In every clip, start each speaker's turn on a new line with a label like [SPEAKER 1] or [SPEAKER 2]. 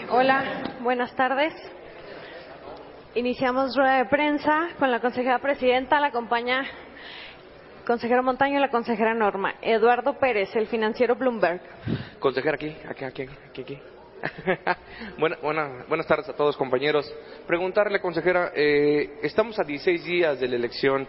[SPEAKER 1] Hola, buenas tardes. Iniciamos rueda de prensa con la consejera presidenta, la acompaña el consejero Montaño y la consejera Norma. Eduardo Pérez, el financiero Bloomberg.
[SPEAKER 2] Consejera, aquí. Buenas tardes a todos, compañeros. Preguntarle, consejera, estamos a 16 días de la elección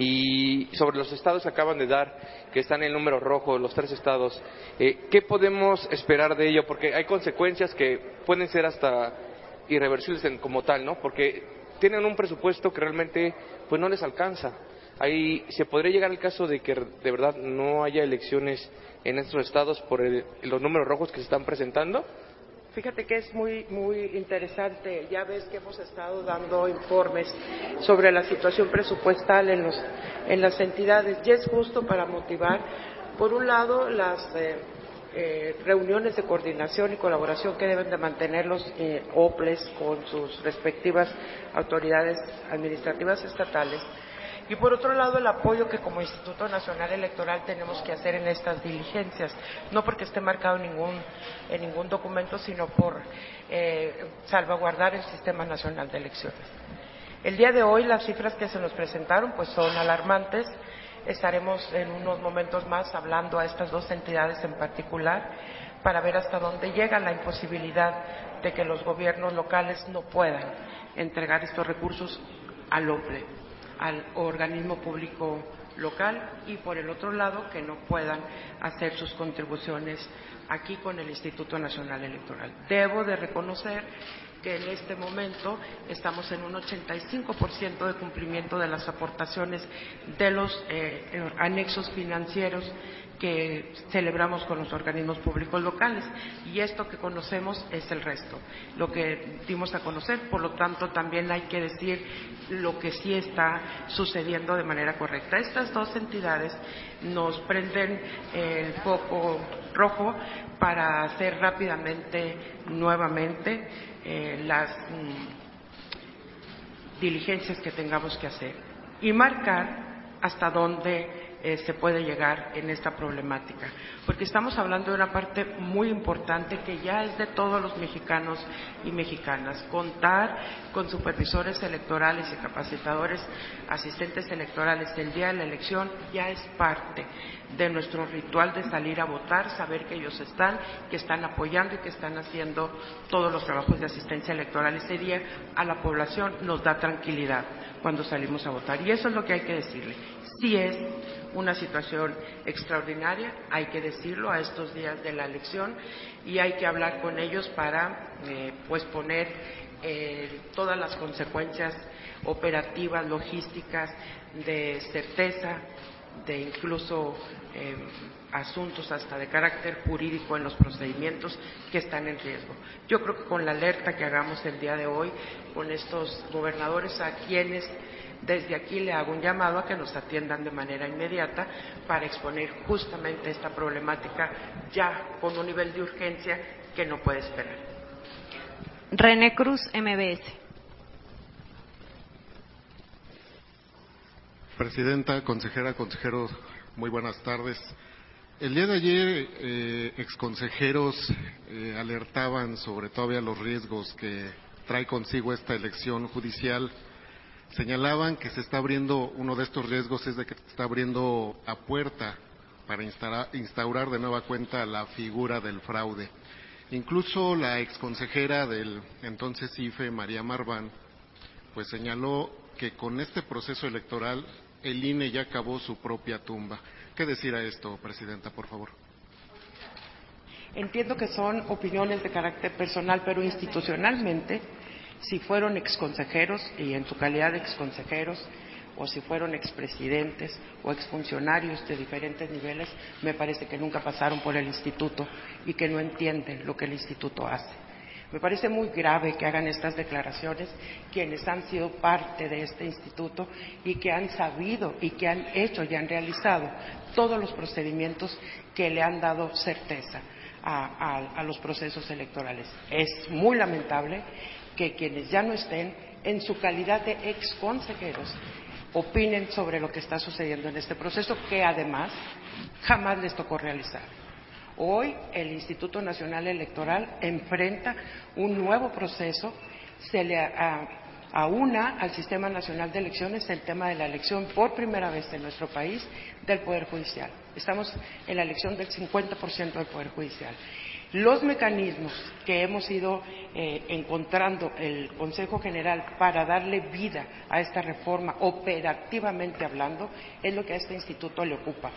[SPEAKER 2] y sobre los estados que acaban de dar, que están en el número rojo, los 3 estados, ¿qué podemos esperar de ello? Porque hay consecuencias que pueden ser hasta irreversibles como tal, ¿no? Porque tienen un presupuesto que realmente pues no les alcanza. Ahí se podría llegar al caso de que de verdad no haya elecciones en estos estados por los números rojos que se están presentando.
[SPEAKER 3] Fíjate que es muy interesante. Ya ves que hemos estado dando informes sobre la situación presupuestal en las entidades, y es justo para motivar, por un lado, las reuniones de coordinación y colaboración que deben de mantener los OPLES con sus respectivas autoridades administrativas estatales, y por otro lado el apoyo que como Instituto Nacional Electoral tenemos que hacer en estas diligencias, no porque esté marcado en ningún documento, sino por salvaguardar el Sistema Nacional de Elecciones. El día de hoy las cifras que se nos presentaron pues son alarmantes. Estaremos en unos momentos más hablando a estas dos entidades en particular para ver hasta dónde llega la imposibilidad de que los gobiernos locales no puedan entregar estos recursos al OPLE, al organismo público local, y por el otro lado que no puedan hacer sus contribuciones aquí con el Instituto Nacional Electoral. Debo de reconocer que en este momento estamos en un 85% de cumplimiento de las aportaciones de los anexos financieros que celebramos con los organismos públicos locales, y esto que conocemos es el resto, lo que dimos a conocer. Por lo tanto, también hay que decir lo que sí está sucediendo de manera correcta. Estas dos entidades nos prenden el foco rojo para hacer rápidamente nuevamente las diligencias que tengamos que hacer y marcar hasta dónde se puede llegar en esta problemática, porque estamos hablando de una parte muy importante que ya es de todos los mexicanos y mexicanas. Contar con supervisores electorales y capacitadores, asistentes electorales el día de la elección ya es parte de nuestro ritual de salir a votar, saber que ellos están, que están apoyando y que están haciendo todos los trabajos de asistencia electoral ese día a la población. Nos da tranquilidad cuando salimos a votar, y eso es lo que hay que decirle. Sí es una situación extraordinaria, hay que decirlo, a estos días de la elección, y hay que hablar con ellos para pues poner todas las consecuencias operativas, logísticas, de certeza, de incluso asuntos hasta de carácter jurídico en los procedimientos que están en riesgo. Yo creo que con la alerta que hagamos el día de hoy con estos gobernadores, a quienes desde aquí le hago un llamado a que nos atiendan de manera inmediata para exponer justamente esta problemática ya con un nivel de urgencia que no puede esperar.
[SPEAKER 1] René Cruz, MBS.
[SPEAKER 4] Presidenta, consejera, consejeros, muy buenas tardes. El día de ayer, exconsejeros alertaban sobre todavía los riesgos que trae consigo esta elección judicial. Señalaban que se está abriendo, uno de estos riesgos es de que se está abriendo a puerta para instaurar de nueva cuenta la figura del fraude. Incluso la exconsejera del entonces IFE, María Marván, pues señaló que con este proceso electoral el INE ya cavó su propia tumba. ¿Qué decir a esto, Presidenta, por favor?
[SPEAKER 3] Entiendo que son opiniones de carácter personal, pero institucionalmente, si fueron exconsejeros y en su calidad de exconsejeros, o si fueron expresidentes o exfuncionarios de diferentes niveles, me parece que nunca pasaron por el instituto y que no entienden lo que el instituto hace. Me parece muy grave que hagan estas declaraciones quienes han sido parte de este instituto y que han sabido y que han hecho y han realizado todos los procedimientos que le han dado certeza a los procesos electorales. Es muy lamentable que quienes ya no estén en su calidad de exconsejeros opinen sobre lo que está sucediendo en este proceso, que además jamás les tocó realizar. Hoy el Instituto Nacional Electoral enfrenta un nuevo proceso, se le aúna al Sistema Nacional de Elecciones el tema de la elección por primera vez en nuestro país del Poder Judicial. Estamos en la elección del 50% del Poder Judicial. Los mecanismos que hemos ido encontrando el Consejo General para darle vida a esta reforma, operativamente hablando, es lo que a este instituto le ocupa.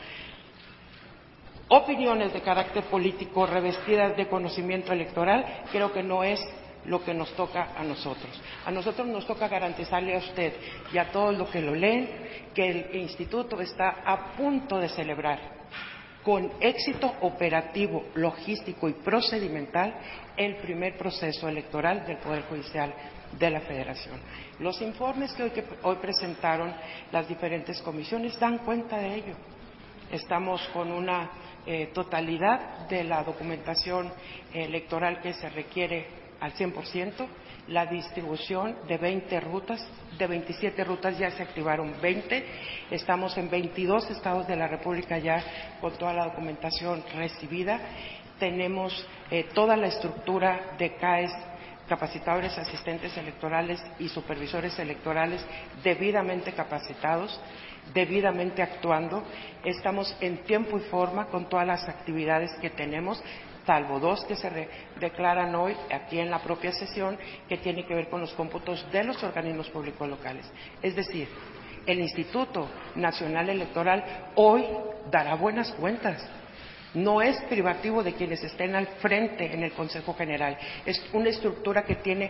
[SPEAKER 3] Opiniones de carácter político revestidas de conocimiento electoral, creo que no es lo que nos toca a nosotros. A nosotros nos toca garantizarle a usted y a todos los que lo leen que el instituto está a punto de celebrar con éxito operativo, logístico y procedimental el primer proceso electoral del Poder Judicial de la Federación. Los informes que hoy presentaron las diferentes comisiones dan cuenta de ello. Estamos con una totalidad de la documentación electoral que se requiere al 100%, la distribución de 20 rutas, de 27 rutas ya se activaron 20, estamos en 22 estados de la República ya con toda la documentación recibida, tenemos toda la estructura de CAES, capacitadores, asistentes electorales y supervisores electorales debidamente capacitados, debidamente actuando, estamos en tiempo y forma con todas las actividades que tenemos, salvo dos que se declaran hoy aquí en la propia sesión, que tiene que ver con los cómputos de los organismos públicos locales. Es decir, el Instituto Nacional Electoral hoy dará buenas cuentas. No es privativo de quienes estén al frente en el Consejo General. Es una estructura que tiene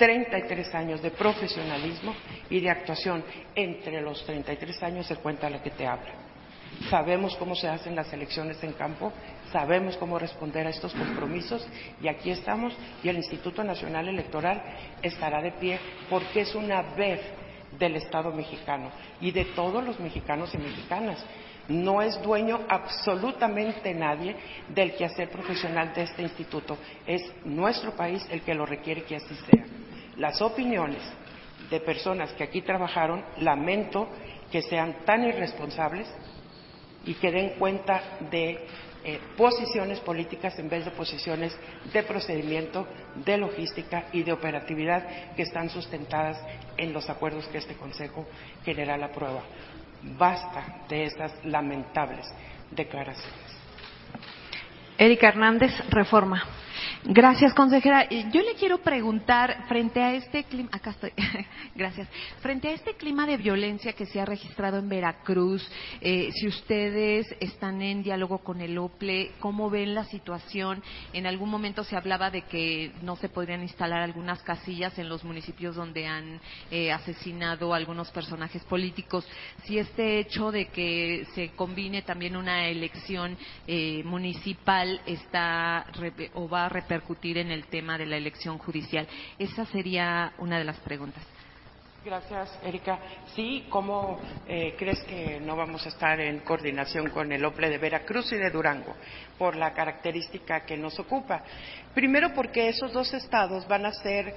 [SPEAKER 3] 33 años de profesionalismo y de actuación. Entre los 33 años se cuenta la que te habla. Sabemos cómo se hacen las elecciones en campo, sabemos cómo responder a estos compromisos y aquí estamos y el Instituto Nacional Electoral estará de pie porque es una vez del Estado mexicano y de todos los mexicanos y mexicanas. No es dueño absolutamente nadie del quehacer profesional de este instituto. Es nuestro país el que lo requiere que así sea. Las opiniones de personas que aquí trabajaron, lamento que sean tan irresponsables y que den cuenta de posiciones políticas en vez de posiciones de procedimiento, de logística y de operatividad que están sustentadas en los acuerdos que este Consejo General aprueba. Basta de estas lamentables declaraciones.
[SPEAKER 1] Erika Hernández, Reforma.
[SPEAKER 5] Gracias, consejera. Yo le quiero preguntar, frente a este clima, acá estoy, gracias, frente a este clima de violencia que se ha registrado en Veracruz, si ustedes están en diálogo con el OPLE, ¿cómo ven la situación? En algún momento se hablaba de que no se podrían instalar algunas casillas en los municipios donde han asesinado a algunos personajes políticos. Si este hecho de que se combine también una elección municipal está o va a repercutir en el tema de la elección judicial. Esa sería una de las preguntas.
[SPEAKER 3] Gracias, Erika. Sí, ¿cómo crees que no vamos a estar en coordinación con el OPLE de Veracruz y de Durango por la característica que nos ocupa? Primero porque esos dos estados van a ser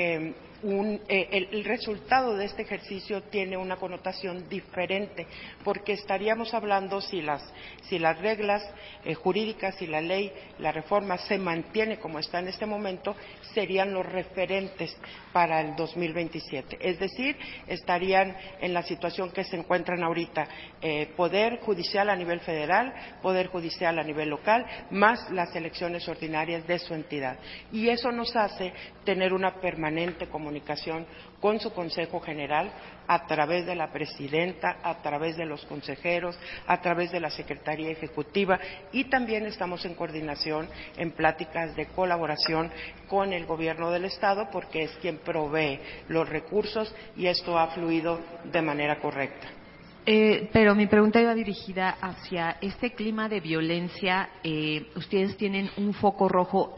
[SPEAKER 3] el resultado de este ejercicio tiene una connotación diferente, porque estaríamos hablando si las reglas jurídicas y la ley, la reforma se mantiene como está en este momento, serían los referentes para el 2027. Es decir, estarían en la situación que se encuentran ahorita, Poder Judicial a nivel federal, Poder Judicial a nivel local, más las elecciones ordinarias de su entidad. Y eso nos hace tener una permanente comunicación con su Consejo General a través de la Presidenta, a través de los consejeros, a través de la Secretaría Ejecutiva y también estamos en coordinación en pláticas de colaboración con el Gobierno del Estado porque es quien provee los recursos y esto ha fluido de manera correcta.
[SPEAKER 5] Pero mi pregunta iba dirigida hacia este clima de violencia. ¿Ustedes tienen un foco rojo?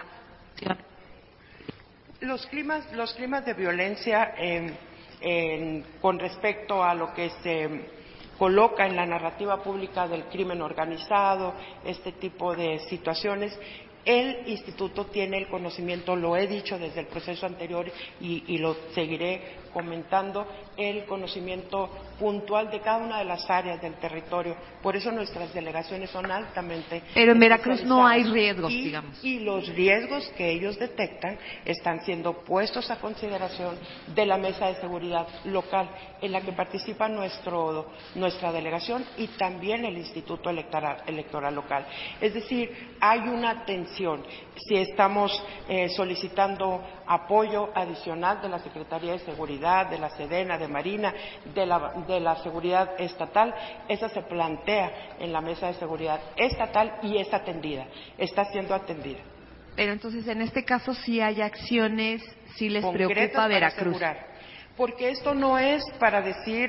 [SPEAKER 3] Los climas de violencia con respecto a lo que se coloca en la narrativa pública del crimen organizado, este tipo de situaciones, El instituto tiene el conocimiento, lo he dicho desde el proceso anterior y lo seguiré comentando, el conocimiento puntual de cada una de las áreas del territorio. Por eso nuestras delegaciones son altamente
[SPEAKER 5] Pero en Veracruz no hay
[SPEAKER 3] especializadas.
[SPEAKER 5] riesgos, digamos.
[SPEAKER 3] Y los riesgos que ellos detectan están siendo puestos a consideración de la Mesa de Seguridad Local, en la que participa nuestra delegación y también el Instituto Electoral Local. Es decir, hay una atención. Si estamos solicitando apoyo adicional de la Secretaría de Seguridad, de la Sedena, de Marina, de la Seguridad Estatal, esa se plantea en la Mesa de Seguridad Estatal y es atendida, está siendo atendida.
[SPEAKER 5] Pero entonces, en este caso, sí hay acciones, sí les
[SPEAKER 3] Concretas
[SPEAKER 5] preocupa
[SPEAKER 3] para
[SPEAKER 5] Veracruz.
[SPEAKER 3] asegurar. Porque esto no es para decir,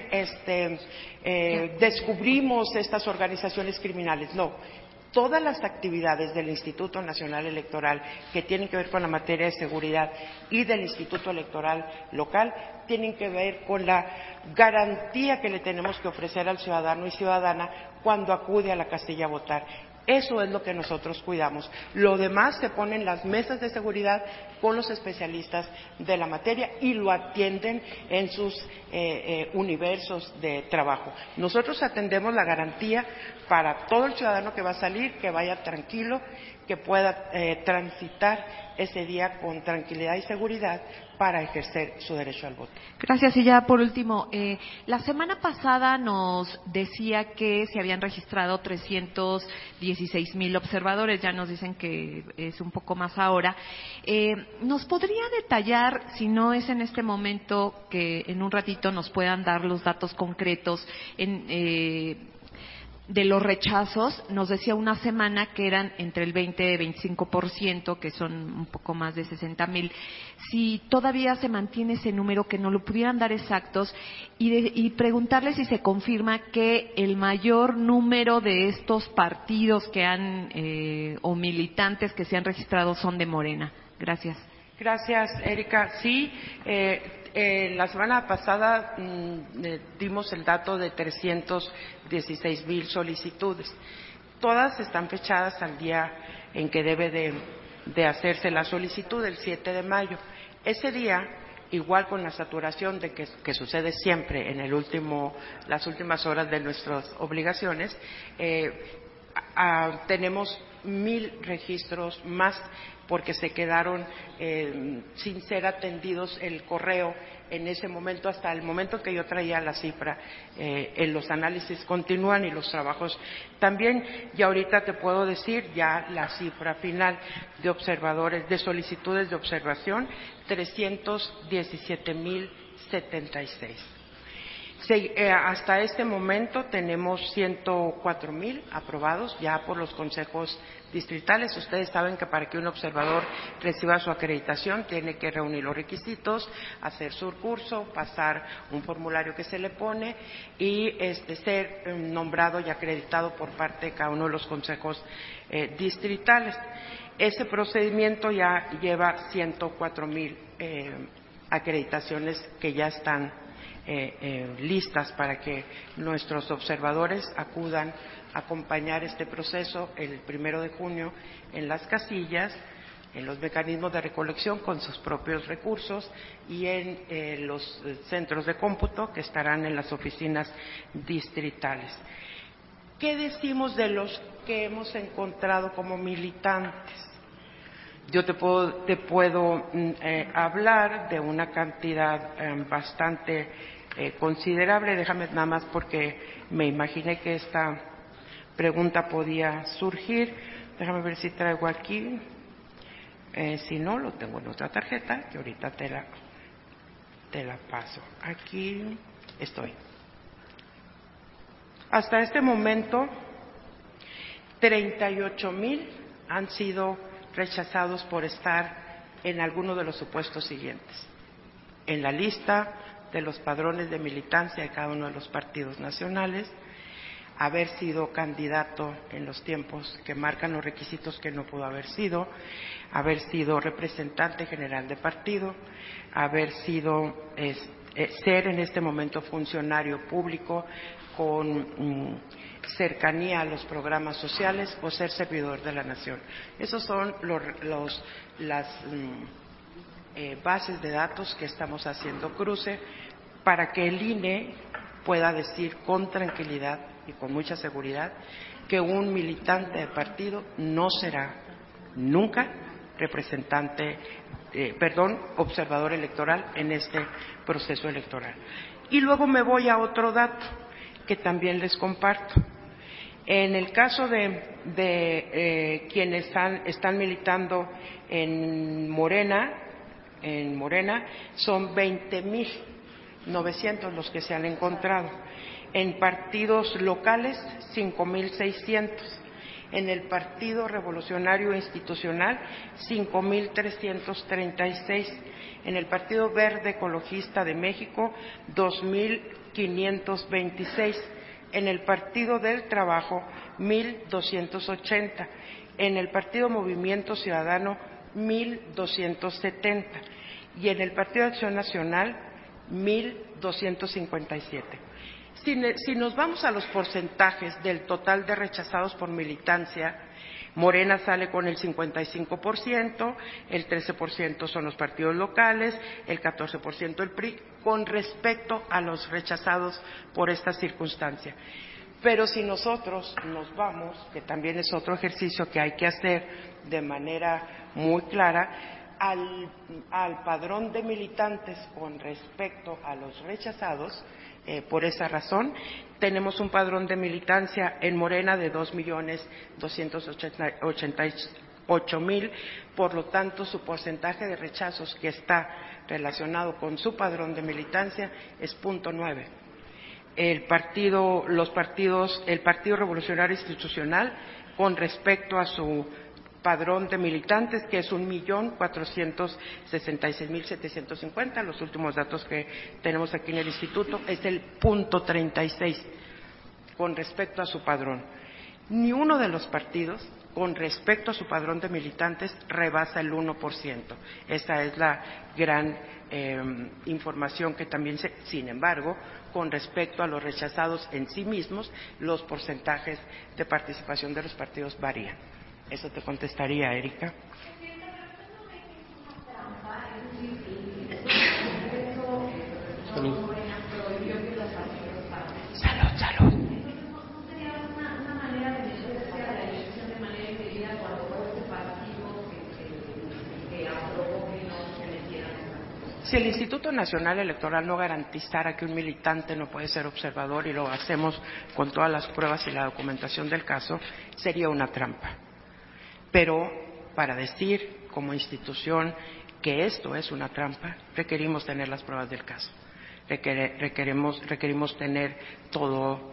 [SPEAKER 3] descubrimos estas organizaciones criminales, no. Todas las actividades del Instituto Nacional Electoral que tienen que ver con la materia de seguridad y del Instituto Electoral Local tienen que ver con la garantía que le tenemos que ofrecer al ciudadano y ciudadana cuando acude a la casilla a votar. Eso es lo que nosotros cuidamos. Lo demás se pone en las mesas de seguridad con los especialistas de la materia y lo atienden en sus universos de trabajo. Nosotros atendemos la garantía para todo el ciudadano que va a salir, que vaya tranquilo, que pueda transitar ese día con tranquilidad y seguridad para ejercer su derecho al voto.
[SPEAKER 5] Gracias. Y ya por último, la semana pasada nos decía que se habían registrado 316,000 observadores, ya nos dicen que es un poco más ahora. ¿Nos podría detallar, si no es en este momento, que en un ratito nos puedan dar los datos concretos de los rechazos? Nos decía una semana que eran entre el 20 y 25%, que son un poco más de 60,000. Si todavía se mantiene ese número, que nos lo pudieran dar exactos, y preguntarle si se confirma que el mayor número de estos partidos que han o militantes que se han registrado son de Morena. Gracias.
[SPEAKER 3] Gracias, Erika. Sí, la semana pasada dimos el dato de 316,000 solicitudes. Todas están fechadas al día en que debe de hacerse la solicitud, el 7 de mayo. Ese día, igual con la saturación de que sucede siempre en las últimas horas de nuestras obligaciones, tenemos 1,000 registros más porque se quedaron sin ser atendidos el correo en ese momento, hasta el momento que yo traía la cifra. En los análisis continúan y los trabajos también, y ahorita te puedo decir ya la cifra final de observadores, de solicitudes de observación, 317,076. Hasta este momento tenemos 104,000 aprobados ya por los consejos distritales. Ustedes saben que para que un observador reciba su acreditación tiene que reunir los requisitos, hacer su curso, pasar un formulario que se le pone y ser nombrado y acreditado por parte de cada uno de los consejos distritales. Ese procedimiento ya lleva 104,000 acreditaciones que ya están listas para que nuestros observadores acudan a acompañar este proceso el 1 de junio en las casillas, en los mecanismos de recolección con sus propios recursos y en los centros de cómputo que estarán en las oficinas distritales. ¿Qué decimos de los que hemos encontrado como militantes? Yo te puedo hablar de una cantidad bastante considerable. Déjame nada más, porque me imaginé que esta pregunta podía surgir. Déjame ver si traigo aquí. Si no, lo tengo en otra tarjeta que ahorita te la paso. Aquí estoy. Hasta este momento, 38,000 han sido rechazados por estar en alguno de los supuestos siguientes: en la lista de los padrones de militancia de cada uno de los partidos nacionales, haber sido candidato en los tiempos que marcan los requisitos que no pudo haber sido representante general de partido, haber sido ser en este momento funcionario público con cercanía a los programas sociales o ser servidor de la nación. Esos son las bases de datos que estamos haciendo cruce para que el INE pueda decir con tranquilidad y con mucha seguridad que un militante de partido no será nunca observador electoral en este proceso electoral. Y luego me voy a otro dato que también les comparto. En el caso de quienes están militando en Morena son 20.900 los que se han encontrado. En partidos locales, 5.600. En el Partido Revolucionario Institucional, 5.336. En el Partido Verde Ecologista de México, 2.526. En el Partido del Trabajo, 1.280. En el Partido Movimiento Ciudadano, 1.270. Y en el Partido de Acción Nacional, 1.257. Si nos vamos a los porcentajes del total de rechazados por militancia, Morena sale con el 55%, el 13% son los partidos locales, el 14% el PRI, con respecto a los rechazados por esta circunstancia. Pero si nosotros nos vamos, que también es otro ejercicio que hay que hacer de manera muy clara, al padrón de militantes con respecto a los rechazados, por esa razón, tenemos un padrón de militancia en Morena de 2.288.000, por lo tanto, su porcentaje de rechazos que está relacionado con su padrón de militancia es 0.9. El Partido Revolucionario Institucional, con respecto a su padrón de militantes, que es 1.466.750, los últimos datos que tenemos aquí en el instituto, es el 0.36 con respecto a su padrón. Ni uno de los partidos, con respecto a su padrón de militantes, rebasa el 1%. Esa es la gran información que también sin embargo, con respecto a los rechazados en sí mismos, los porcentajes de participación de los partidos varían. Eso te contestaría, Erika.
[SPEAKER 2] Salud.
[SPEAKER 3] Salud. Si el Instituto Nacional Electoral no garantizara que un militante no puede ser observador, y lo hacemos con todas las pruebas y la documentación del caso, sería una trampa. Pero para decir como institución que esto es una trampa, requerimos tener las pruebas del caso. Requerimos tener todo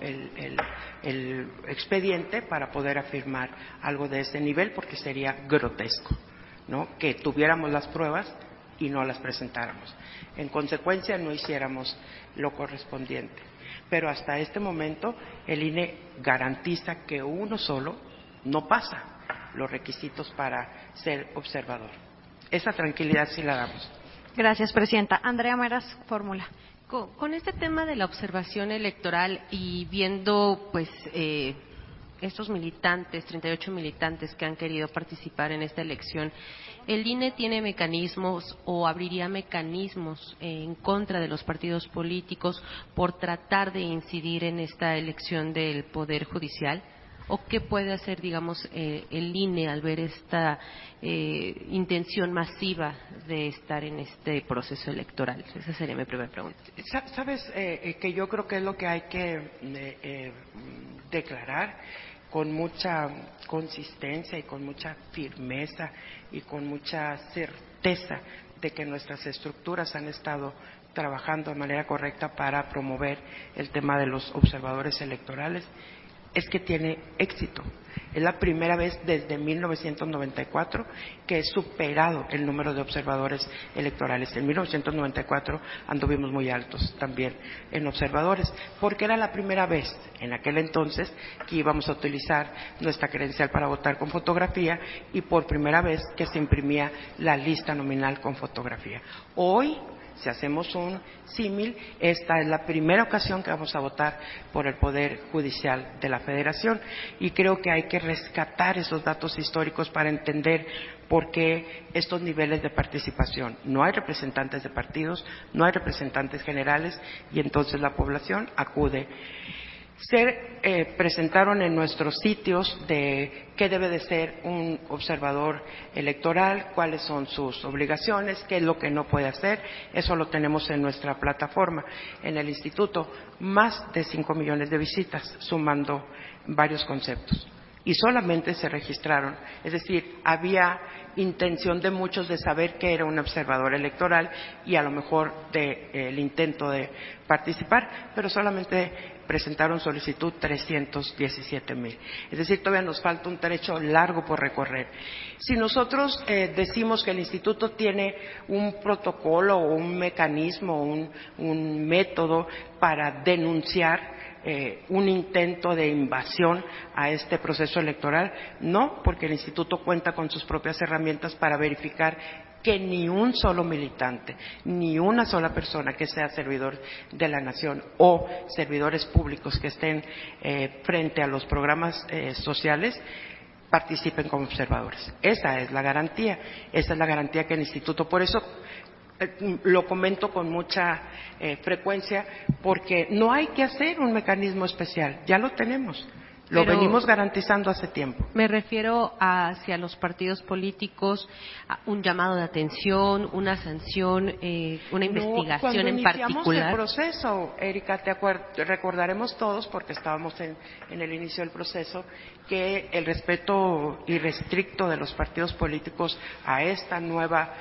[SPEAKER 3] el expediente para poder afirmar algo de ese nivel, porque sería grotesco, ¿no?, que tuviéramos las pruebas y no las presentáramos. En consecuencia, no hiciéramos lo correspondiente. Pero hasta este momento, el INE garantiza que uno solo no pasa los requisitos para ser observador. Esa tranquilidad sí la damos.
[SPEAKER 1] Gracias, Presidenta. Andrea Meras, fórmula.
[SPEAKER 6] Con este tema de la observación electoral y viendo, pues, estos militantes, 38 militantes que han querido participar en esta elección, ¿el INE tiene mecanismos o abriría mecanismos en contra de los partidos políticos por tratar de incidir en esta elección del Poder Judicial? ¿O qué puede hacer, digamos, el INE al ver esta intención masiva de estar en este proceso electoral? Esa sería mi primera pregunta.
[SPEAKER 3] Sabes que yo creo que es lo que hay que declarar con mucha consistencia y con mucha firmeza y con mucha certeza de que nuestras estructuras han estado trabajando de manera correcta para promover el tema de los observadores electorales, es que tiene éxito. Es la primera vez desde 1994 que he superado el número de observadores electorales. En 1994 anduvimos muy altos también en observadores, porque era la primera vez en aquel entonces que íbamos a utilizar nuestra credencial para votar con fotografía, y por primera vez que se imprimía la lista nominal con fotografía. Hoy Si hacemos un símil, esta es la primera ocasión que vamos a votar por el Poder Judicial de la Federación y creo que hay que rescatar esos datos históricos para entender por qué estos niveles de participación. No hay representantes de partidos, no hay representantes generales y entonces la población acude. Se presentaron en nuestros sitios de qué debe de ser un observador electoral, cuáles son sus obligaciones, qué es lo que no puede hacer. Eso lo tenemos en nuestra plataforma. En el instituto, más de 5 millones de visitas, sumando varios conceptos. Y solamente se registraron, es decir, había intención de muchos de saber que era un observador electoral y a lo mejor el intento de participar, pero solamente presentaron solicitud 317,000. Es decir, todavía nos falta un trecho largo por recorrer. Si nosotros decimos que el instituto tiene un protocolo o un mecanismo, un método para denunciar un intento de invasión a este proceso electoral, no, porque el instituto cuenta con sus propias herramientas para verificar que ni un solo militante, ni una sola persona que sea servidor de la nación o servidores públicos que estén frente a los programas sociales participen como observadores. Esa es la garantía que el instituto, por eso lo comento con mucha frecuencia, porque no hay que hacer un mecanismo especial, ya lo tenemos. Lo venimos garantizando hace tiempo.
[SPEAKER 6] Me refiero hacia los partidos políticos, a un llamado de atención, una sanción, una investigación en particular.
[SPEAKER 3] Cuando iniciamos el proceso, Erika, recordaremos todos, porque estábamos en el inicio del proceso, que el respeto irrestricto de los partidos políticos a esta nueva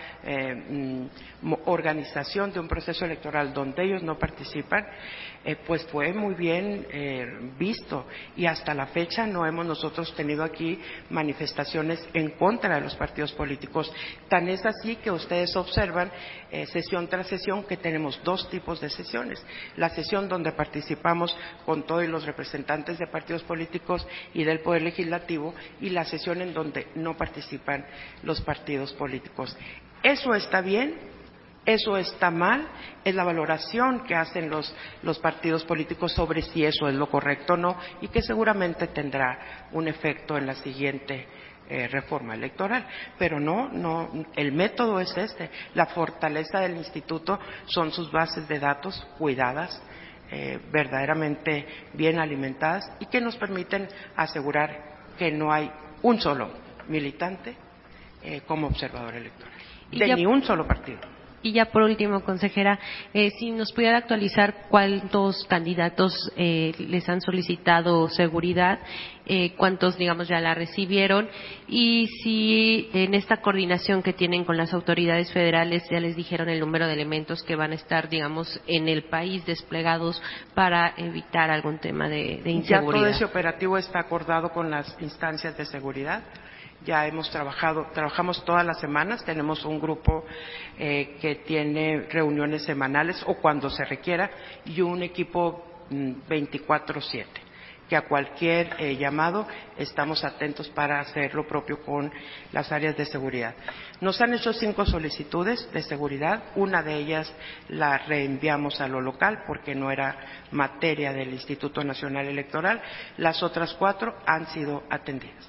[SPEAKER 3] organización de un proceso electoral donde ellos no participan, pues fue muy bien visto y hasta la fecha no hemos nosotros tenido aquí manifestaciones en contra de los partidos políticos. Tan es así que ustedes observan sesión tras sesión que tenemos dos tipos de sesiones. La sesión donde participamos con todos los representantes de partidos políticos y del Poder Legislativo y la sesión en donde no participan los partidos políticos. ¿Eso está bien? ¿Eso está mal? Es la valoración que hacen los partidos políticos sobre si eso es lo correcto o no y que seguramente tendrá un efecto en la siguiente reforma electoral. Pero no, el método es este. La fortaleza del instituto son sus bases de datos cuidadas, verdaderamente bien alimentadas y que nos permiten asegurar que no hay un solo militante como observador electoral de ni un solo partido.
[SPEAKER 6] Y ya por último, consejera, si nos pudiera actualizar cuántos candidatos les han solicitado seguridad, cuántos, digamos, ya la recibieron y si en esta coordinación que tienen con las autoridades federales ya les dijeron el número de elementos que van a estar, digamos, en el país desplegados para evitar algún tema de inseguridad.
[SPEAKER 3] Ya todo ese operativo está acordado con las instancias de seguridad. Ya trabajamos todas las semanas, tenemos un grupo que tiene reuniones semanales o cuando se requiera y un equipo 24/7, que a cualquier llamado estamos atentos para hacer lo propio con las áreas de seguridad. Nos han hecho 5 solicitudes de seguridad, una de ellas la reenviamos a lo local porque no era materia del Instituto Nacional Electoral, las otras 4 han sido atendidas.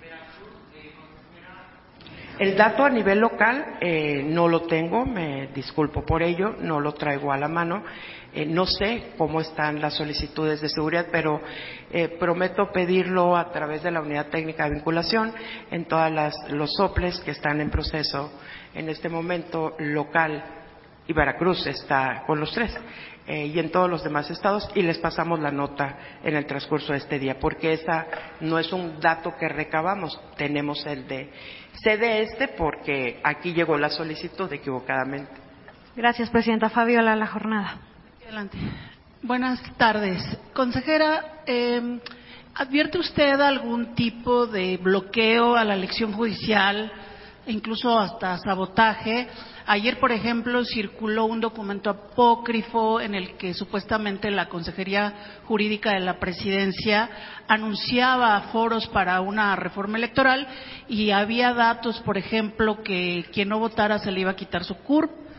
[SPEAKER 3] El dato a nivel local no lo tengo, me disculpo por ello, no lo traigo a la mano. No sé cómo están las solicitudes de seguridad, pero prometo pedirlo a través de la Unidad Técnica de Vinculación en todas los soples que están en proceso en este momento local, y Veracruz está con los 3. Y en todos los demás estados, y les pasamos la nota en el transcurso de este día, porque esa no es un dato que recabamos, tenemos el de porque aquí llegó la solicitud equivocadamente.
[SPEAKER 1] Gracias, presidenta. Fabiola, la jornada.
[SPEAKER 7] Adelante. Buenas tardes. Consejera, ¿advierte usted algún tipo de bloqueo a la elección judicial, e incluso hasta sabotaje? Ayer, por ejemplo, circuló un documento apócrifo en el que supuestamente la Consejería Jurídica de la Presidencia anunciaba foros para una reforma electoral y había datos, por ejemplo, que quien no votara se le iba a quitar su CURP,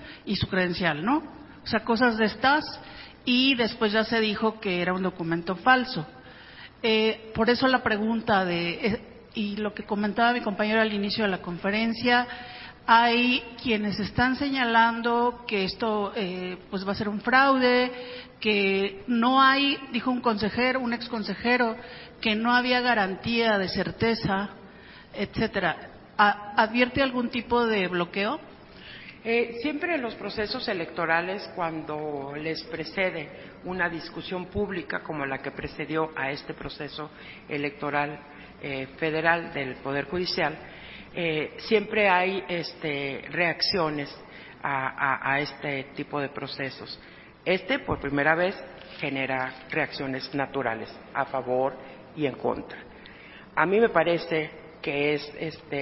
[SPEAKER 7] y su credencial, ¿no? O sea, cosas de estas, y después ya se dijo que era un documento falso. Por eso la pregunta y lo que comentaba mi compañero al inicio de la conferencia, hay quienes están señalando que esto pues va a ser un fraude, que no hay, dijo un ex consejero, que no había garantía de certeza, etcétera. ¿Advierte algún tipo de bloqueo?
[SPEAKER 3] Siempre en los procesos electorales, cuando les precede una discusión pública como la que precedió a este proceso electoral federal del Poder Judicial, siempre hay reacciones a este tipo de procesos. Por primera vez, genera reacciones naturales, a favor y en contra. A mí me parece que es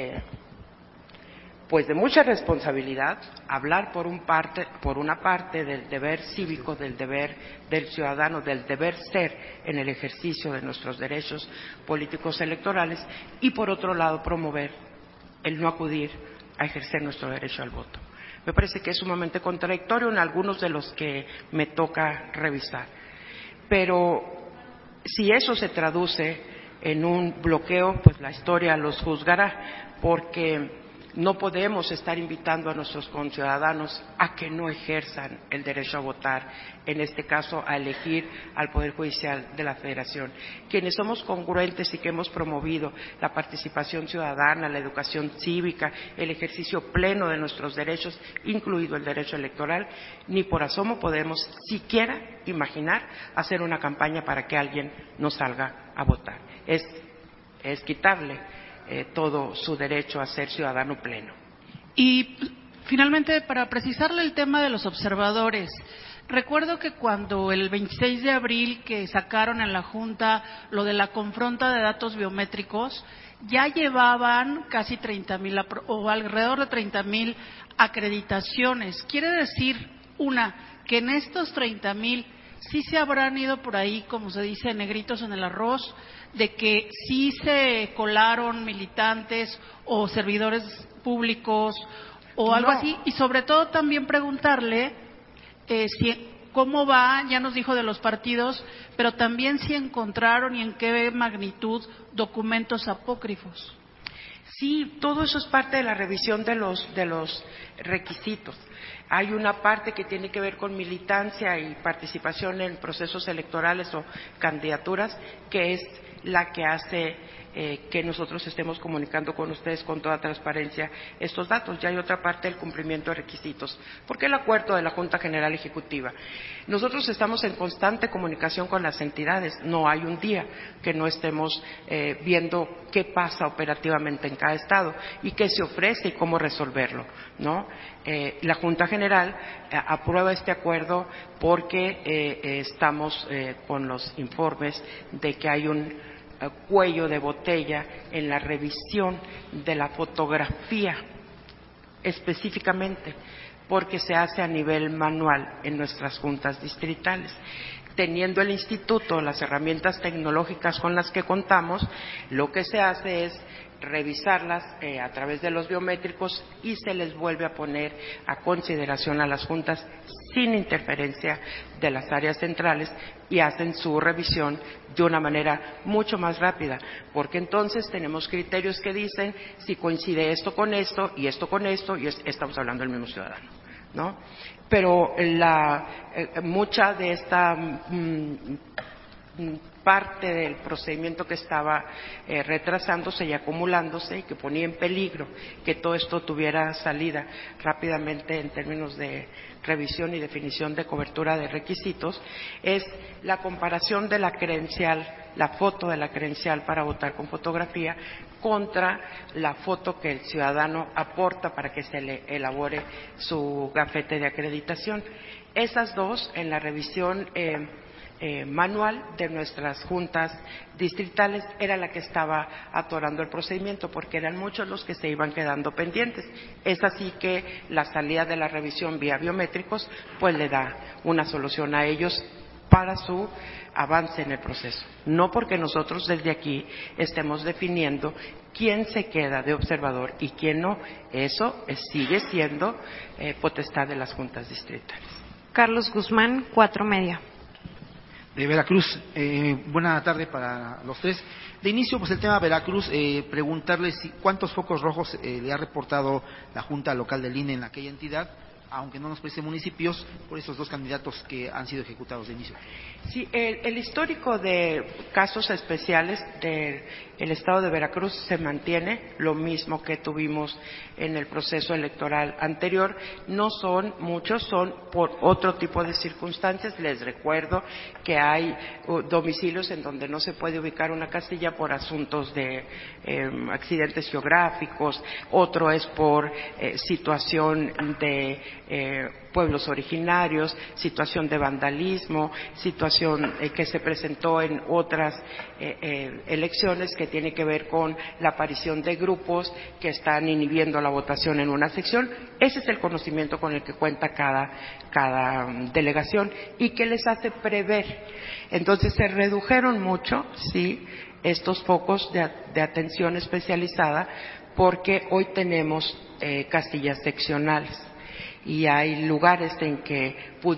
[SPEAKER 3] pues de mucha responsabilidad hablar por una parte del deber cívico, del deber del ciudadano, del deber ser en el ejercicio de nuestros derechos políticos electorales, y por otro lado promover el no acudir a ejercer nuestro derecho al voto. Me parece que es sumamente contradictorio en algunos de los que me toca revisar. Pero si eso se traduce en un bloqueo, pues la historia los juzgará, porque no podemos estar invitando a nuestros conciudadanos a que no ejerzan el derecho a votar, en este caso a elegir al Poder Judicial de la Federación. Quienes somos congruentes y que hemos promovido la participación ciudadana, la educación cívica, el ejercicio pleno de nuestros derechos, incluido el derecho electoral, ni por asomo podemos siquiera imaginar hacer una campaña para que alguien no salga a votar. Es quitarle todo su derecho a ser ciudadano pleno.
[SPEAKER 7] Y finalmente, para precisarle el tema de los observadores, recuerdo que cuando el 26 de abril que sacaron en la Junta lo de la confronta de datos biométricos, ya llevaban casi 30,000 o alrededor de 30,000 acreditaciones. Quiere decir, que en estos 30,000 sí se habrán ido por ahí, como se dice, negritos en el arroz, de que sí se colaron militantes o servidores públicos o algo así, y sobre todo también preguntarle cómo va, ya nos dijo de los partidos, pero también si encontraron y en qué magnitud documentos apócrifos.
[SPEAKER 3] Sí, todo eso es parte de la revisión de los requisitos. Hay una parte que tiene que ver con militancia y participación en procesos electorales o candidaturas, que es la que hace que nosotros estemos comunicando con ustedes con toda transparencia estos datos. Ya hay otra parte del cumplimiento de requisitos. ¿Por qué el acuerdo de la Junta General Ejecutiva? Nosotros estamos en constante comunicación con las entidades. No hay un día que no estemos viendo qué pasa operativamente en cada estado y qué se ofrece y cómo resolverlo, ¿no? La Junta General aprueba este acuerdo porque estamos con los informes de que hay un cuello de botella en la revisión de la fotografía, específicamente porque se hace a nivel manual en nuestras juntas distritales. Teniendo el instituto las herramientas tecnológicas con las que contamos, lo que se hace es revisarlas a través de los biométricos y se les vuelve a poner a consideración a las juntas sin interferencia de las áreas centrales y hacen su revisión de una manera mucho más rápida, porque entonces tenemos criterios que dicen si coincide esto con esto y esto con esto y estamos hablando del mismo ciudadano, ¿no? Pero mucha de esta parte del procedimiento que estaba retrasándose y acumulándose y que ponía en peligro que todo esto tuviera salida rápidamente en términos de revisión y definición de cobertura de requisitos, es la comparación de la credencial, la foto de la credencial para votar con fotografía contra la foto que el ciudadano aporta para que se le elabore su gafete de acreditación. Esas dos, en la revisión manual de nuestras juntas distritales, era la que estaba atorando el procedimiento porque eran muchos los que se iban quedando pendientes. Es así que la salida de la revisión vía biométricos pues le da una solución a ellos para su avance en el proceso. No porque nosotros desde aquí estemos definiendo quién se queda de observador y quién no. Eso sigue siendo potestad de las juntas distritales.
[SPEAKER 1] Carlos Guzmán, 4 Media.
[SPEAKER 8] De Veracruz, buena tarde para los tres. De inicio, pues el tema Veracruz, preguntarle cuántos focos rojos le ha reportado la Junta Local del INE en aquella entidad, aunque no nos precise municipios, por esos 2 candidatos que han sido ejecutados de inicio.
[SPEAKER 3] Sí, el histórico de casos especiales del estado de Veracruz se mantiene, lo mismo que tuvimos en el proceso electoral anterior. No son muchos, son por otro tipo de circunstancias. Les recuerdo que hay domicilios en donde no se puede ubicar una casilla por asuntos de accidentes geográficos, otro es por situación de pueblos originarios, situación de vandalismo, situación que se presentó en otras elecciones que tiene que ver con la aparición de grupos que están inhibiendo la votación en una sección. Ese es el conocimiento con el que cuenta cada delegación y que les hace prever. Entonces se redujeron mucho, sí, estos focos de atención especializada, porque hoy tenemos casillas seccionales. Y hay lugares en que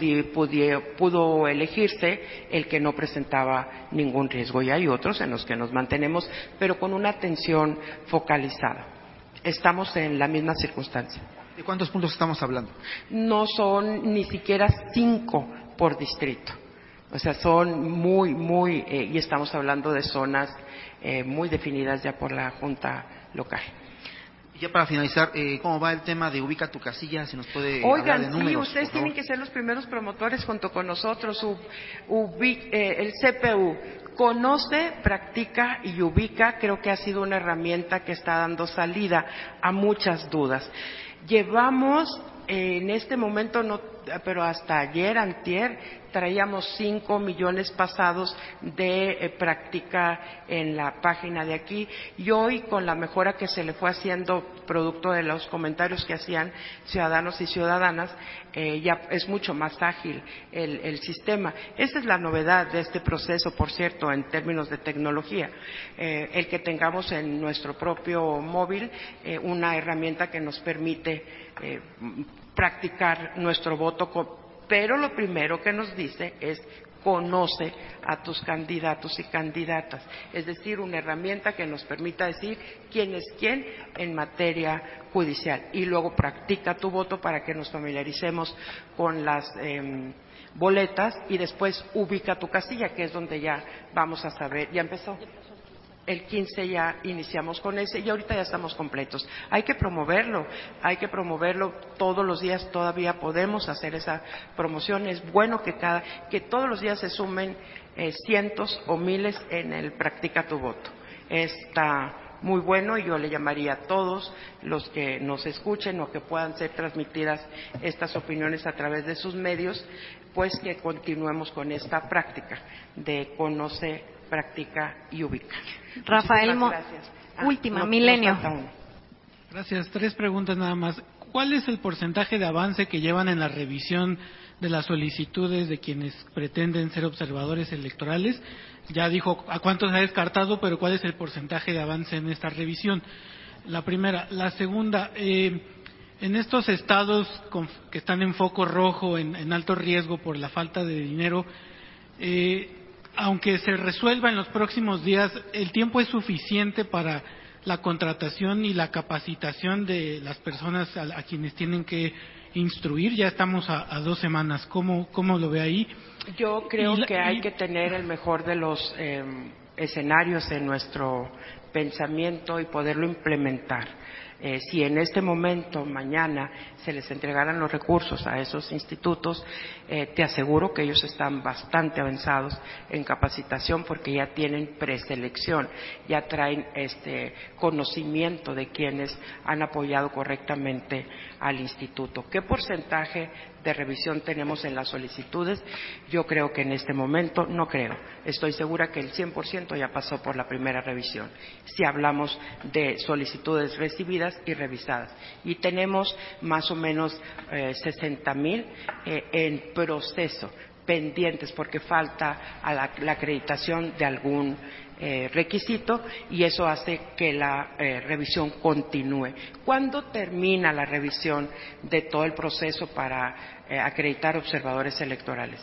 [SPEAKER 3] pudo elegirse el que no presentaba ningún riesgo, y hay otros en los que nos mantenemos, pero con una atención focalizada. Estamos en la misma circunstancia.
[SPEAKER 8] ¿De cuántos puntos estamos hablando?
[SPEAKER 3] No son ni siquiera 5 por distrito. O sea, son muy, y estamos hablando de zonas muy definidas ya por la Junta Local.
[SPEAKER 8] Ya para finalizar, ¿cómo va el tema de ubica tu casilla? Si nos puede hablar de números.
[SPEAKER 3] Oigan, sí, ustedes tienen que ser los primeros promotores junto con nosotros. El CPU conoce, practica y ubica. Creo que ha sido una herramienta que está dando salida a muchas dudas. Llevamos en este momento, no, pero hasta ayer, antier, traíamos 5 millones pasados de práctica en la página de aquí, y hoy, con la mejora que se le fue haciendo producto de los comentarios que hacían ciudadanos y ciudadanas, ya es mucho más ágil el sistema. Esa es la novedad de este proceso, por cierto, en términos de tecnología, el que tengamos en nuestro propio móvil una herramienta que nos permite practicar nuestro voto, pero lo primero que nos dice es conoce a tus candidatos y candidatas, es decir, una herramienta que nos permita decir quién es quién en materia judicial, y luego practica tu voto para que nos familiaricemos con las boletas, y después ubica tu casilla, que es donde ya vamos a saber. Ya empezó. El 15 ya iniciamos con ese y ahorita ya estamos completos. Hay que promoverlo todos los días. Todavía podemos hacer esa promoción. Es bueno que todos los días se sumen cientos o miles en el practica tu voto. Está muy bueno, y yo le llamaría a todos los que nos escuchen o que puedan ser transmitidas estas opiniones a través de sus medios, pues que continuemos con esta práctica de conoce, practica y ubica.
[SPEAKER 1] Rafael, última, Milenio.
[SPEAKER 9] Gracias. 3 preguntas nada más. ¿Cuál es el porcentaje de avance que llevan en la revisión de las solicitudes de quienes pretenden ser observadores electorales? Ya dijo a cuántos ha descartado, pero ¿cuál es el porcentaje de avance en esta revisión? La primera. La segunda, en estos estados que están en foco rojo, en alto riesgo por la falta de dinero, aunque se resuelva en los próximos días, ¿el tiempo es suficiente para la contratación y la capacitación de las personas a quienes tienen que instruir? Ya estamos a 2 semanas. ¿Cómo lo ve ahí?
[SPEAKER 3] Yo creo que hay que tener el mejor de los escenarios en nuestro pensamiento y poderlo implementar. Si en este momento, mañana, se les entregaran los recursos a esos institutos, te aseguro que ellos están bastante avanzados en capacitación, porque ya tienen preselección, ya traen conocimiento de quienes han apoyado correctamente al instituto. ¿Qué porcentaje de revisión tenemos en las solicitudes? Yo creo que en este momento, no creo, estoy segura que el 100% ya pasó por la primera revisión, si hablamos de solicitudes recibidas y revisadas, y tenemos más o menos 60,000 en proceso, pendientes, porque falta a la acreditación de algún requisito, y eso hace que la revisión continúe. ¿Cuándo termina la revisión de todo el proceso para acreditar observadores electorales?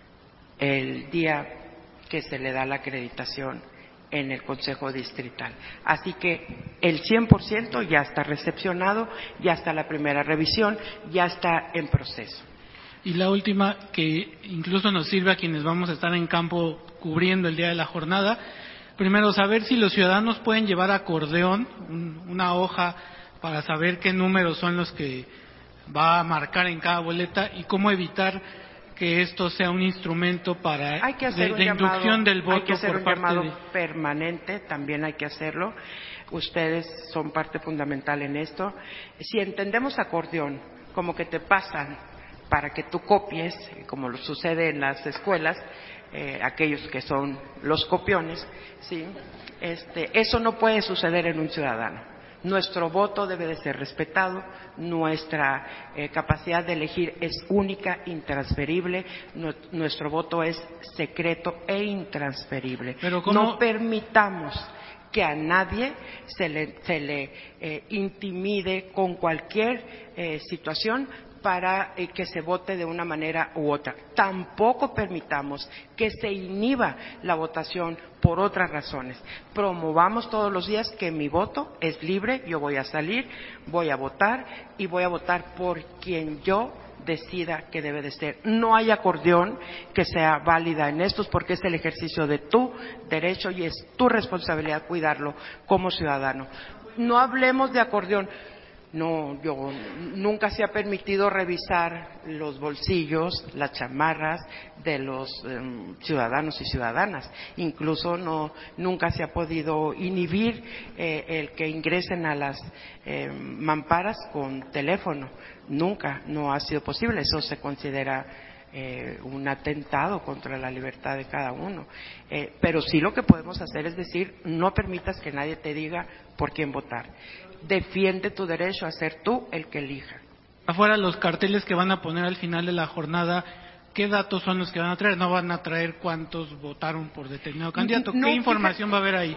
[SPEAKER 3] El día que se le da la acreditación en el Consejo Distrital. Así que el 100% ya está recepcionado, ya está la primera revisión, ya está en proceso.
[SPEAKER 9] Y la última, que incluso nos sirve a quienes vamos a estar en campo cubriendo el día de la jornada. Primero, saber si los ciudadanos pueden llevar acordeón, una hoja para saber qué números son los que va a marcar en cada boleta, y cómo evitar que esto sea un instrumento para de inducción del voto.
[SPEAKER 3] Hay que hacer
[SPEAKER 9] por
[SPEAKER 3] un
[SPEAKER 9] parte
[SPEAKER 3] llamado
[SPEAKER 9] de...
[SPEAKER 3] permanente, también hay que hacerlo. Ustedes son parte fundamental en esto. Si entendemos acordeón como que te pasan para que tú copies, como lo sucede en las escuelas, aquellos que son los copiones, ¿sí? Eso no puede suceder en un ciudadano. Nuestro voto debe de ser respetado, nuestra capacidad de elegir es única, intransferible, nuestro voto es secreto e intransferible.
[SPEAKER 9] Pero ¿cómo?
[SPEAKER 3] No permitamos que a nadie se le intimide con cualquier situación para que se vote de una manera u otra. Tampoco permitamos que se inhiba la votación por otras razones. Promovamos todos los días que mi voto es libre, yo voy a salir, voy a votar y voy a votar por quien yo decida que debe de ser. No hay acordeón que sea válida en estos, porque es el ejercicio de tu derecho y es tu responsabilidad cuidarlo como ciudadano. No hablemos de acordeón. No, yo nunca se ha permitido revisar los bolsillos, las chamarras de los ciudadanos y ciudadanas. Incluso nunca se ha podido inhibir el que ingresen a las mamparas con teléfono. Nunca, no ha sido posible. Eso se considera un atentado contra la libertad de cada uno. Pero sí lo que podemos hacer es decir, no permitas que nadie te diga por quién votar. Defiende tu derecho a ser tú el que elija.
[SPEAKER 9] Afuera, los carteles que van a poner al final de la jornada, ¿qué datos son los que van a traer? No van a traer cuántos votaron por determinado candidato. ¿Qué información va a haber ahí?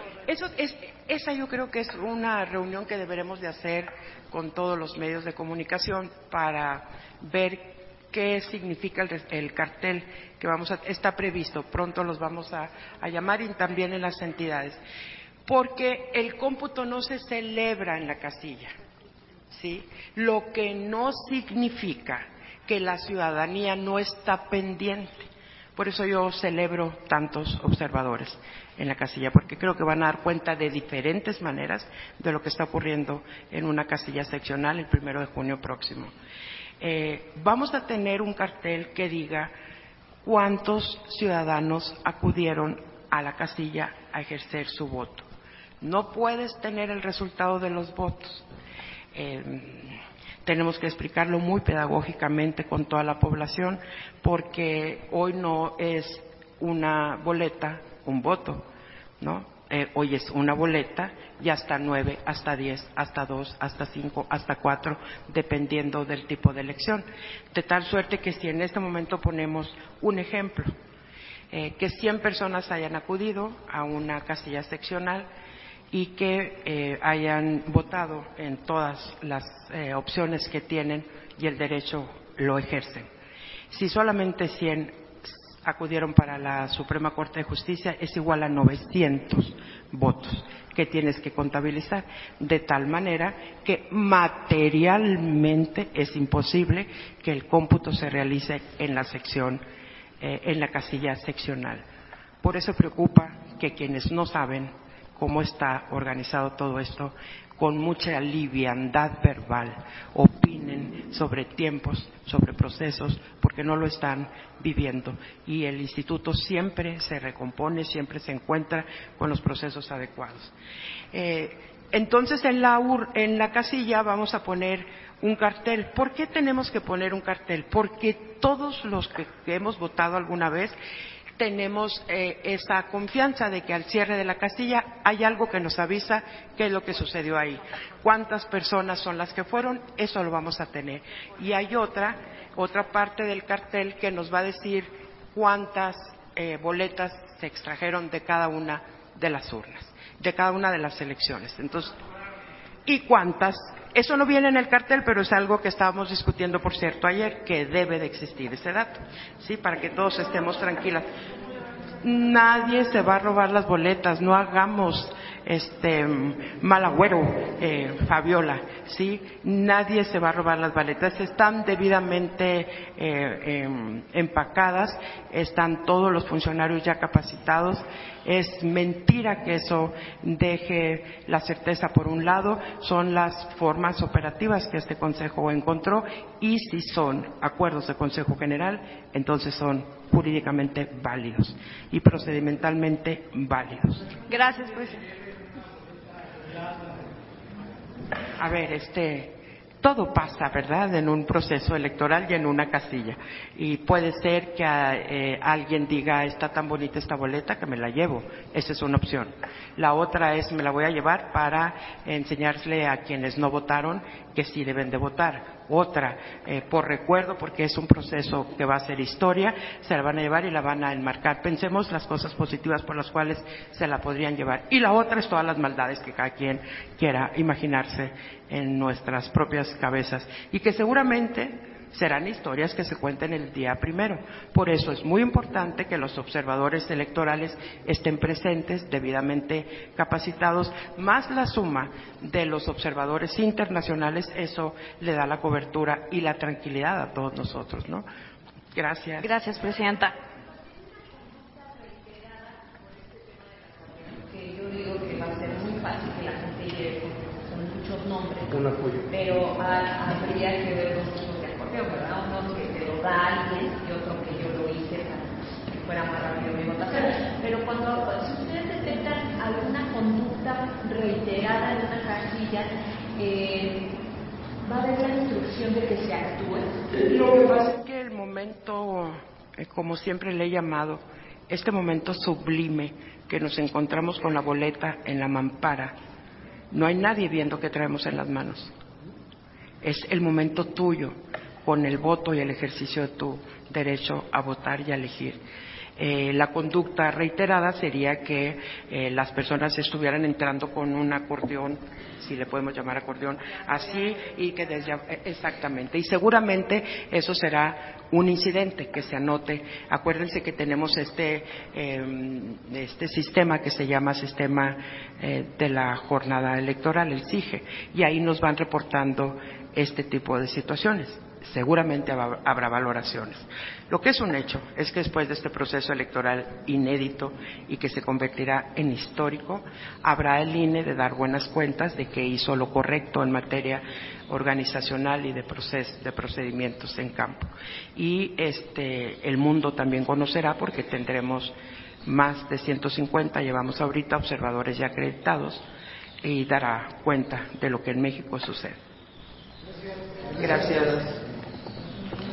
[SPEAKER 3] Esa yo creo que es una reunión que deberemos de hacer con todos los medios de comunicación para ver qué significa el cartel que está previsto. Pronto los vamos a llamar, y también en las entidades. Porque el cómputo no se celebra en la casilla, ¿sí? Lo que no significa que la ciudadanía no está pendiente. Por eso yo celebro tantos observadores en la casilla, porque creo que van a dar cuenta de diferentes maneras de lo que está ocurriendo en una casilla seccional el 1 de junio próximo. Vamos a tener un cartel que diga cuántos ciudadanos acudieron a la casilla a ejercer su voto. No puedes tener el resultado de los votos. Tenemos que explicarlo muy pedagógicamente con toda la población, porque hoy no es una boleta, un voto, ¿no? Hoy es una boleta y hasta 9, hasta 10, hasta 2, hasta 5, hasta 4, dependiendo del tipo de elección. De tal suerte que si en este momento ponemos un ejemplo, que 100 personas hayan acudido a una casilla seccional y que hayan votado en todas las opciones que tienen y el derecho lo ejercen. Si solamente 100 acudieron para la Suprema Corte de Justicia, es igual a 900 votos que tienes que contabilizar, de tal manera que materialmente es imposible que el cómputo se realice en la sección, en la casilla seccional. Por eso preocupa que quienes no saben cómo está organizado todo esto, con mucha liviandad verbal, opinen sobre tiempos, sobre procesos, porque no lo están viviendo. Y el instituto siempre se recompone, siempre se encuentra con los procesos adecuados. Entonces, en la casilla vamos a poner un cartel. ¿Por qué tenemos que poner un cartel? Porque todos los que hemos votado alguna vez tenemos esa confianza de que al cierre de la casilla hay algo que nos avisa qué es lo que sucedió ahí. ¿Cuántas personas son las que fueron? Eso lo vamos a tener. Y hay otra parte del cartel que nos va a decir cuántas boletas se extrajeron de cada una de las urnas, de cada una de las elecciones. Entonces, ¿y cuántas? Eso no viene en el cartel, pero es algo que estábamos discutiendo, por cierto, ayer, que debe de existir ese dato, ¿sí? Para que todos estemos tranquilas. Nadie se va a robar las boletas, no hagamos mal agüero, Fabiola, ¿sí? Nadie se va a robar las boletas, están debidamente empacadas, están todos los funcionarios ya capacitados. Es mentira que eso deje la certeza por un lado, son las formas operativas que este Consejo encontró, y si son acuerdos de Consejo General, entonces son jurídicamente válidos y procedimentalmente válidos.
[SPEAKER 1] Gracias, presidente.
[SPEAKER 3] A ver, todo pasa, ¿verdad?, en un proceso electoral y en una casilla. Y puede ser que alguien diga, está tan bonita esta boleta que me la llevo. Esa es una opción. La otra es, me la voy a llevar para enseñarle a quienes no votaron que sí deben de votar. Otra, por recuerdo, porque es un proceso que va a ser historia, se la van a llevar y la van a enmarcar. Pensemos las cosas positivas por las cuales se la podrían llevar. Y la otra es todas las maldades que cada quien quiera imaginarse en nuestras propias cabezas y que seguramente serán historias que se cuenten el día primero. Por eso es muy importante que los observadores electorales estén presentes, debidamente capacitados, más la suma de los observadores internacionales. Eso le da la cobertura y la tranquilidad a todos nosotros, ¿no? Gracias.
[SPEAKER 1] Gracias, presidenta.
[SPEAKER 10] Que yo digo que va a ser muy fácil que la gente llegue con muchos nombres, pero habría que ver los tipos de acordeón, ¿verdad? Uno que lo da alguien y otro que yo lo hice para que fuera más rápido mi votación. Pero si ustedes detectan alguna conducta reiterada en una casilla, va a haber la instrucción de que se actúe.
[SPEAKER 3] Lo que pasa es que el momento, como siempre le he llamado, este momento sublime que nos encontramos con la boleta en la mampara, no hay nadie viendo qué traemos en las manos. Es el momento tuyo, con el voto y el ejercicio de tu derecho a votar y a elegir. La conducta reiterada sería que las personas estuvieran entrando con un acordeón, si le podemos llamar acordeón, así, y que exactamente, y seguramente eso será un incidente que se anote. Acuérdense que tenemos este sistema que se llama sistema de la jornada electoral, el SIGE, y ahí nos van reportando este tipo de situaciones. Seguramente habrá valoraciones. Lo que es un hecho es que después de este proceso electoral inédito y que se convertirá en histórico, habrá el INE de dar buenas cuentas de que hizo lo correcto en materia organizacional y de procedimientos en campo. Y el mundo también conocerá, porque tendremos más de 150, llevamos ahorita observadores ya acreditados, y dará cuenta de lo que en México sucede. Gracias.